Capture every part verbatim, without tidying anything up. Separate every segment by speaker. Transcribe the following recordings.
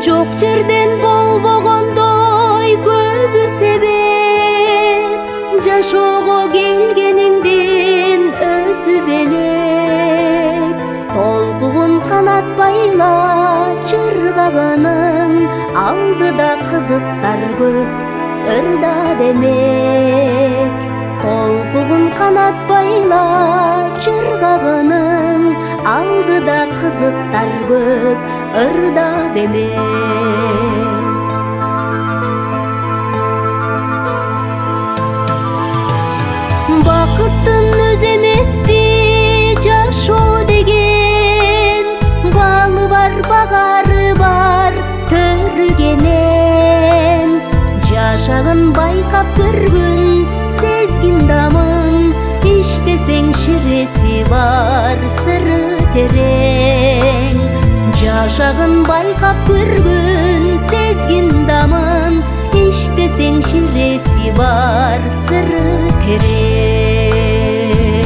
Speaker 1: жок жерден болбогондой көбү себеп, жашоого келгениңдин өзү белек. Толкугун канат байла чыргагынын, алдыда кызыктар көп, ырда демек. Толкугун канат байла чыргагынын, алдыда кызыктар көп, ырда демек. Бакыттын өзү эмеспи жашоо деген, балы бар, багары бар, төрүгенен. Жашагын байкап көргүн, сезгин дамын, иштесең ширеси бар, сыры терең. Жашагын байкап көргүн, сезгин дамын, иштесең ширеси бар, сыры терең.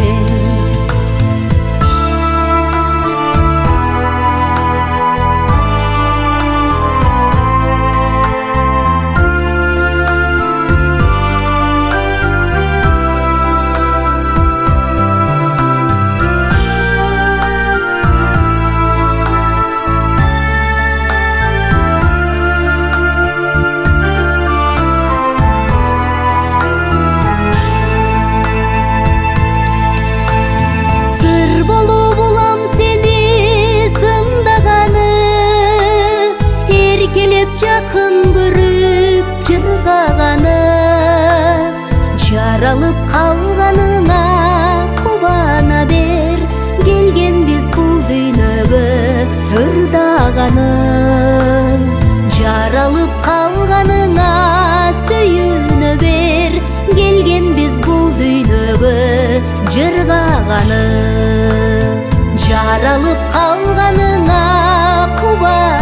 Speaker 1: Жакын көрүп жыргаганы, жаралып калганыңа кубана бер. Келгенбиз бул дүйнөгө ырдаганы, жаралып калганыңа сүйүнө бер. Келгенбиз бул дүйнөгө жыргаганы, жаралып калганыңа кубана